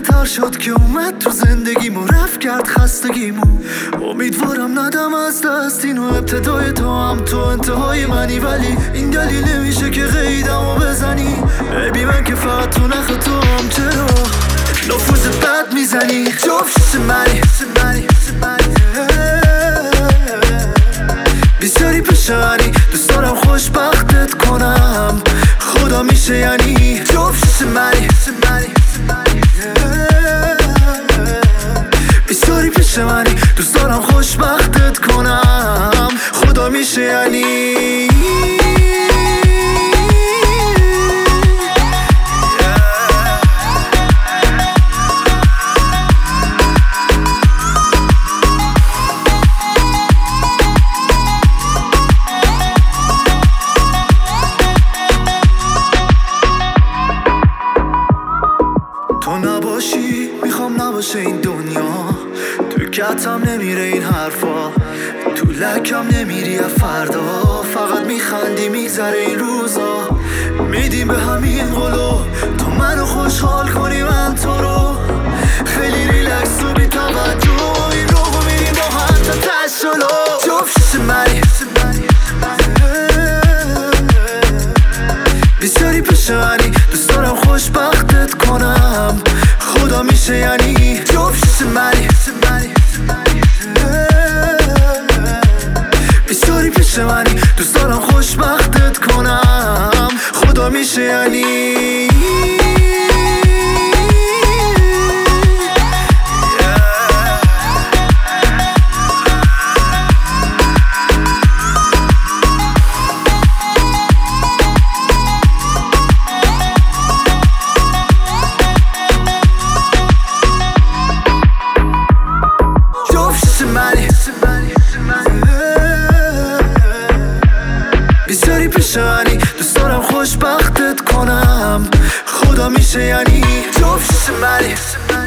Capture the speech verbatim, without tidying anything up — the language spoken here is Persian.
بهتر شد که اومد تو زندگیمو، رفت کرد خستگیمو. امیدوارم ندم از دست اینو، ابتدای تو هم تو انتهای منی، ولی این دلیل نمیشه که قیدمو بزنی. ببی من که فقط تو نخ تو هم، چرا نفوذ بد میزنی؟ جفت منی بیساری پشانی، دوست دارم خوشبختت کنم، خدا میشه یعنی جفت منی بیساری پیش منی، دوست دارم خوشبختت کنم، خدا میشه یعنی. تو نباشی میخوام نباشه این دنیا، تو کتم نمیره این حرفا، تو لکم نمیری فردا، فقط میخندی میگذره این روزا. میدیم به همین قلو تو منو خوشحال کنی، من تو رو خیلی ریلکس و بی توجه، این رو میریم با هم تا تش جلو. جفت منی بیساری پیش منی، دوست دارم خوشبختت کنم، خدا میشه یعنی جفت منی بیساری پیش منی، دوست دارم خوشبختت کنم، خدا میشه یعنی. بیساری پیش منی، دوست دارم خوشبختت کنم، خدا میشه یعنی جفت منی